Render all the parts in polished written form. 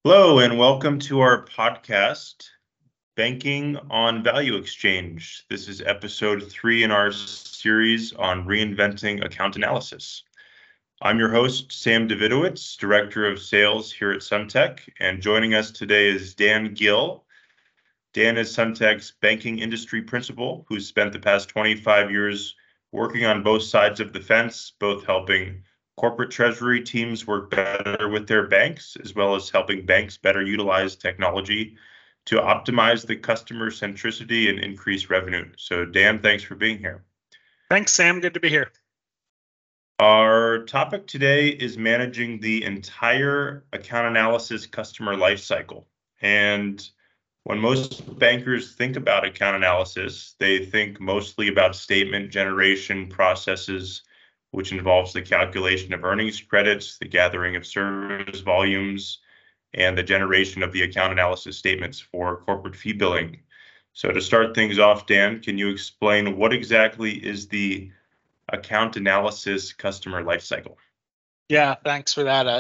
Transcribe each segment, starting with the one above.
Hello, and welcome to our podcast, Banking on Value Exchange. This is episode 3 in our series on reinventing account analysis. I'm your host, Sam Davidowitz, Director of Sales here at Sumtech, and joining us today is Dan Gill. Dan is Sumtech's banking industry principal, who's spent the past 25 years working on both sides of the fence, both helping corporate treasury teams work better with their banks, as well as helping banks better utilize technology to optimize the customer centricity and increase revenue. So, Dan, thanks for being here. Thanks, Sam. Good to be here. Our topic today is managing the entire account analysis customer lifecycle. And when most bankers think about account analysis, they think mostly about statement generation processes, which involves the calculation of earnings credits, the gathering of service volumes, and the generation of the account analysis statements for corporate fee billing. So to start things off, Dan, can you explain what exactly is the account analysis customer lifecycle? Yeah, thanks for that.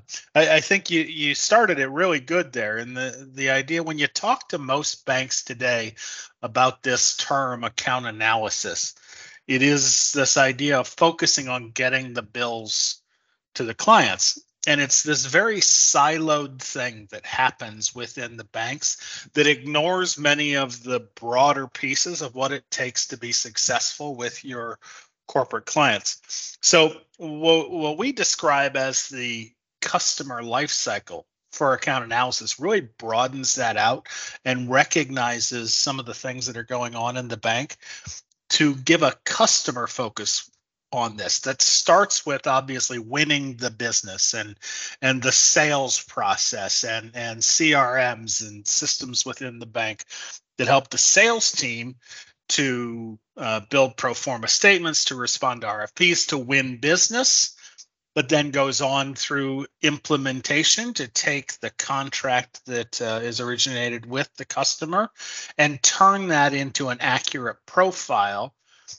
I think you started it really good there. And the idea when you talk to most banks today about this term account analysis, it is this idea of focusing on getting the bills to the clients. And it's this very siloed thing that happens within the banks that ignores many of the broader pieces of what it takes to be successful with your corporate clients. So what we describe as the customer life cycle for account analysis really broadens that out and recognizes some of the things that are going on in the bank to give a customer focus on this. That starts with obviously winning the business and the sales process and CRMs and systems within the bank that help the sales team to build pro forma statements, to respond to RFPs, to win business, but then goes on through implementation to take the contract that is originated with the customer and turn that into an accurate profile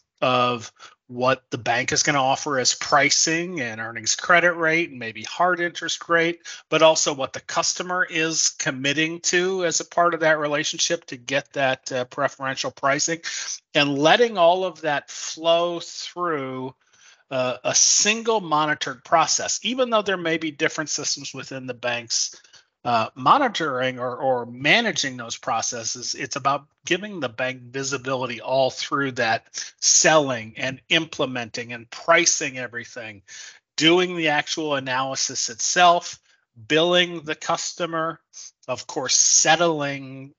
of what the bank is going to offer as pricing and earnings credit rate and maybe hard interest rate, but also what the customer is committing to as a part of that relationship to get that preferential pricing, and letting all of that flow through a single monitored process. Even though there may be different systems within the banks monitoring or managing those processes, it's about giving the bank visibility all through that, selling and implementing and pricing everything, doing the actual analysis itself, billing the customer, of course, settling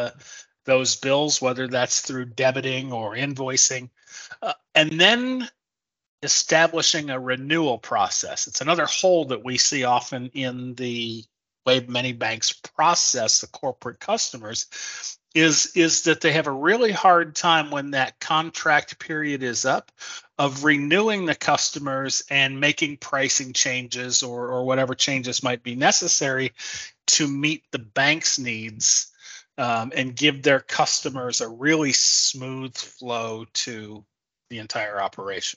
those bills, whether that's through debiting or invoicing, and then establishing a renewal process. It's another hole that we see often in the way many banks process the corporate customers is that they have a really hard time when that contract period is up of renewing the customers and making pricing changes or whatever changes might be necessary to meet the bank's needs and give their customers a really smooth flow to the entire operation.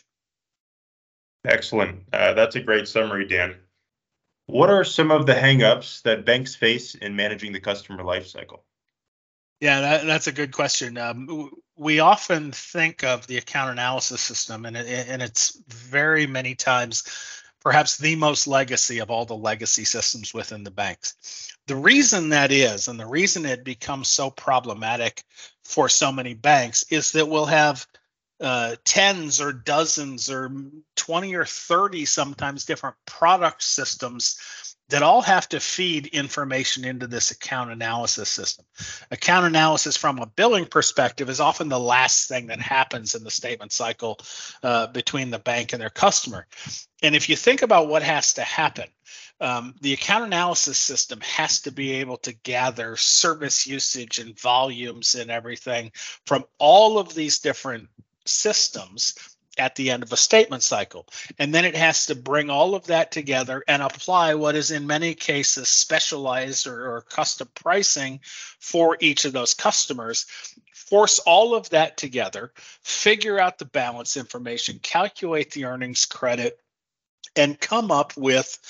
Excellent. That's a great summary, Dan. What are some of the hangups that banks face in managing the customer lifecycle? Yeah, that's a good question. We often think of the account analysis system, and it's very many times perhaps the most legacy of all the legacy systems within the banks. The reason that is, and the reason it becomes so problematic for so many banks, is that we'll have tens or dozens or 20 or 30 sometimes different product systems that all have to feed information into this account analysis system. Account analysis from a billing perspective is often the last thing that happens in the statement cycle between the bank and their customer. And if you think about what has to happen, the account analysis system has to be able to gather service usage and volumes and everything from all of these different systems at the end of a statement cycle. And then it has to bring all of that together and apply what is in many cases specialized or custom pricing for each of those customers, force all of that together, figure out the balance information, calculate the earnings credit, and come up with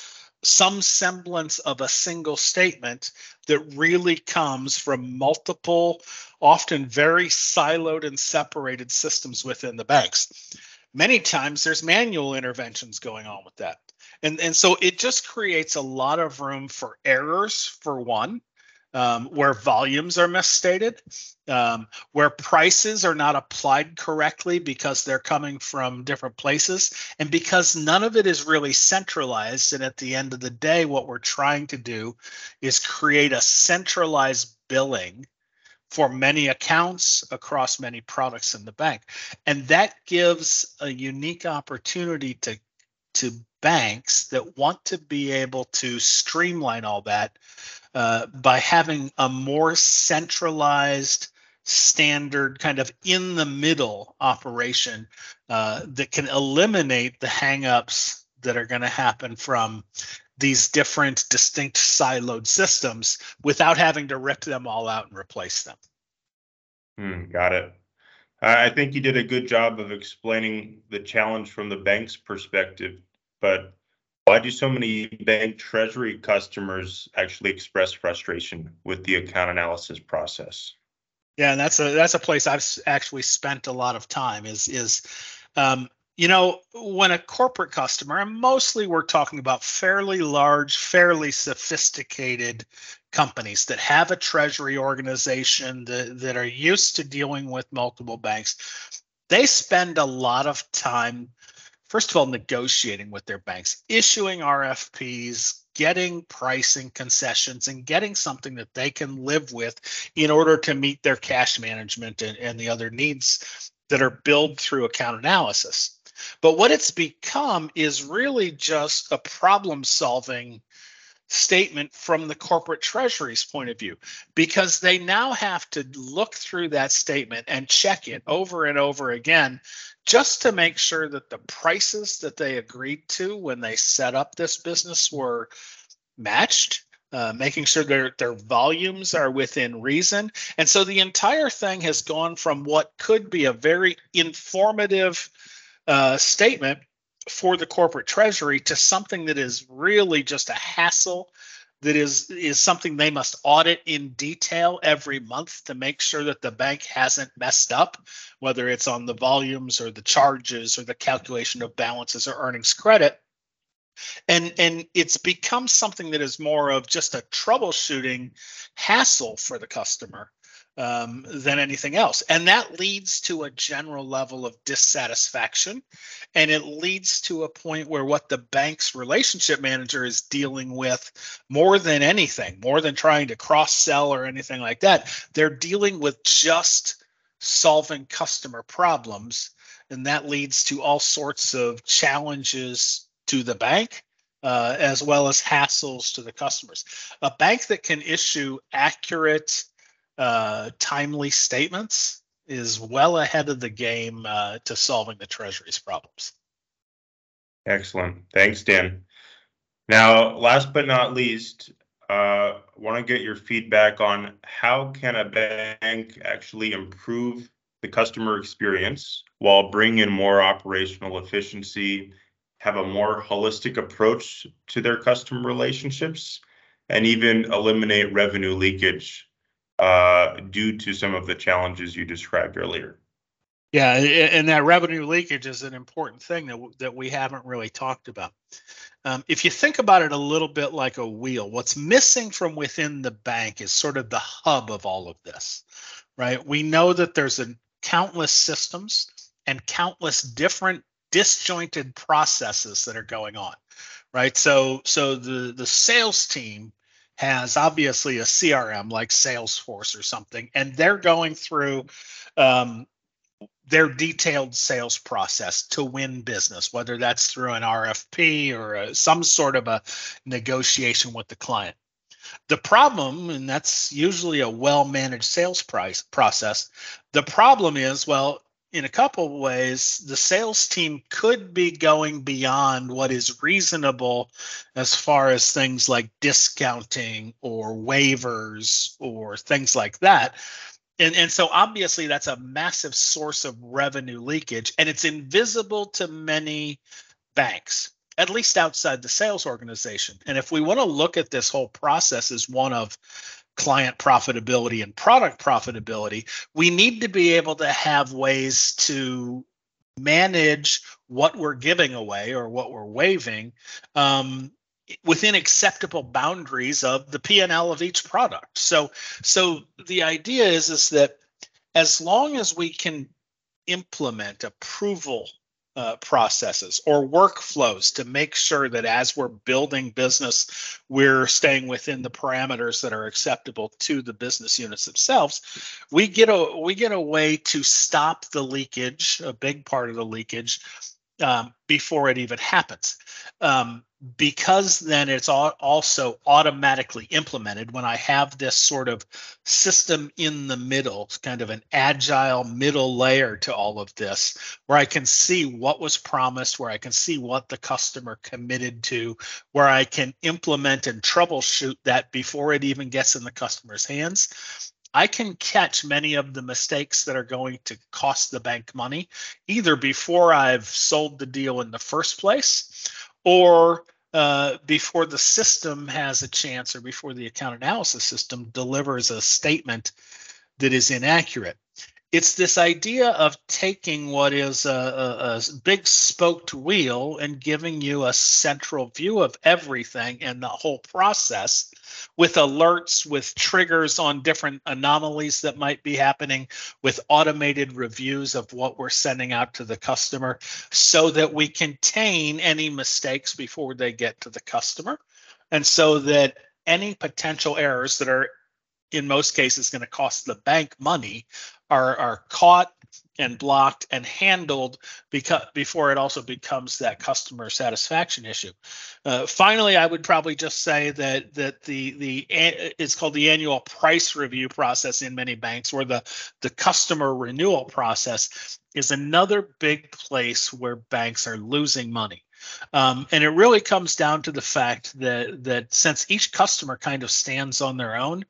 some semblance of a single statement that really comes from multiple, often very siloed and separated systems within the banks. Many times there's manual interventions going on with that. And so it just creates a lot of room for errors, for one, where volumes are misstated, where prices are not applied correctly because they're coming from different places, and because none of it is really centralized. And at the end of the day, what we're trying to do is create a centralized billing for many accounts across many products in the bank. And that gives a unique opportunity to banks that want to be able to streamline all that by having a more centralized, standard, kind of in the middle operation that can eliminate the hangups that are going to happen from these different distinct siloed systems without having to rip them all out and replace them. Got it. I think you did a good job of explaining the challenge from the bank's perspective, but why do so many bank treasury customers actually express frustration with the account analysis process? Yeah, and that's a place I've actually spent a lot of time when a corporate customer, and mostly we're talking about fairly large, fairly sophisticated companies that have a treasury organization that are used to dealing with multiple banks, they spend a lot of time, first of all, negotiating with their banks, issuing RFPs, getting pricing concessions, and getting something that they can live with in order to meet their cash management and the other needs that are billed through account analysis. But what it's become is really just a problem-solving statement from the corporate treasury's point of view, because they now have to look through that statement and check it over and over again just to make sure that the prices that they agreed to when they set up this business were matched, making sure their volumes are within reason. And so the entire thing has gone from what could be a very informative statement for the corporate treasury to something that is really just a hassle, that is something they must audit in detail every month to make sure that the bank hasn't messed up, whether it's on the volumes or the charges or the calculation of balances or earnings credit. And it's become something that is more of just a troubleshooting hassle for the customer than anything else. And that leads to a general level of dissatisfaction. And it leads to a point where what the bank's relationship manager is dealing with more than anything, more than trying to cross-sell or anything like that, they're dealing with just solving customer problems. And that leads to all sorts of challenges to the bank, as well as hassles to the customers. A bank that can issue accurate, timely statements is well ahead of the game to solving the Treasury's problems. Excellent. Thanks, Dan. Now, last but not least, want to get your feedback on how can a bank actually improve the customer experience while bringing in more operational efficiency, have a more holistic approach to their customer relationships, and even eliminate revenue leakage due to some of the challenges you described earlier. Yeah, and that revenue leakage is an important thing that we haven't really talked about. If you think about it a little bit like a wheel, what's missing from within the bank is sort of the hub of all of this, right? We know that there's countless systems and countless different disjointed processes that are going on, right? So the sales team has obviously a CRM like Salesforce or something, and they're going through their detailed sales process to win business, whether that's through an RFP or some sort of a negotiation with the client. The problem, and that's usually a well-managed sales process, the problem is, well, in a couple of ways, the sales team could be going beyond what is reasonable as far as things like discounting or waivers or things like that. And so obviously that's a massive source of revenue leakage, and it's invisible to many banks. at least outside the sales organization. And if we want to look at this whole process as one of client profitability and product profitability, we need to be able to have ways to manage what we're giving away or what we're waiving within acceptable boundaries of the P&L of each product. So the idea is that as long as we can implement approval processes or workflows to make sure that as we're building business, we're staying within the parameters that are acceptable to the business units themselves, we get a way to stop the leakage, a big part of the leakage, before it even happens. Because then it's also automatically implemented when I have this sort of system in the middle, kind of an agile middle layer to all of this, where I can see what was promised, where I can see what the customer committed to, where I can implement and troubleshoot that before it even gets in the customer's hands. I can catch many of the mistakes that are going to cost the bank money, either before I've sold the deal in the first place, or before the system has a chance, or before the account analysis system delivers a statement that is inaccurate. It's this idea of taking what is a big spoked wheel and giving you a central view of everything and the whole process, with alerts, with triggers on different anomalies that might be happening, with automated reviews of what we're sending out to the customer, so that we contain any mistakes before they get to the customer, and so that any potential errors that are in most cases going to cost the bank money are caught and blocked and handled before it also becomes that customer satisfaction issue. Finally, I would probably just say that it's called the annual price review process in many banks, or the customer renewal process is another big place where banks are losing money. And it really comes down to the fact that since each customer kind of stands on their own,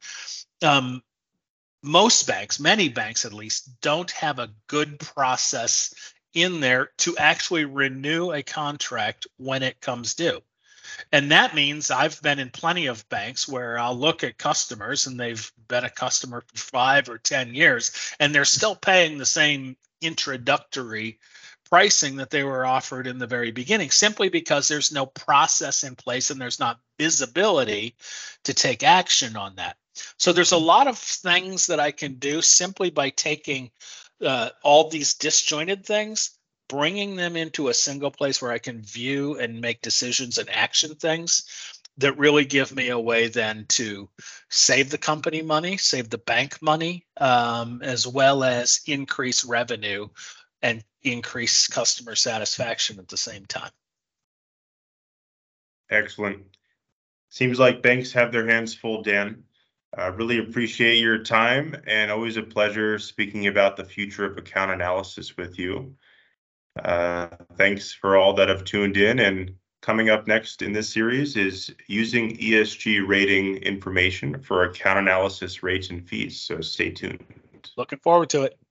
most banks, many banks at least, don't have a good process in there to actually renew a contract when it comes due. And that means I've been in plenty of banks where I'll look at customers and they've been a customer for 5 or 10 years, and they're still paying the same introductory pricing that they were offered in the very beginning, simply because there's no process in place and there's not visibility to take action on that. So there's a lot of things that I can do simply by taking all these disjointed things, bringing them into a single place where I can view and make decisions and action things that really give me a way then to save the company money, save the bank money, as well as increase revenue and increase customer satisfaction at the same time. Excellent. Seems like banks have their hands full, Dan. Really appreciate your time, and always a pleasure speaking about the future of account analysis with you. Thanks for all that have tuned in, and coming up next in this series is using ESG rating information for account analysis rates and fees. So stay tuned. Looking forward to it.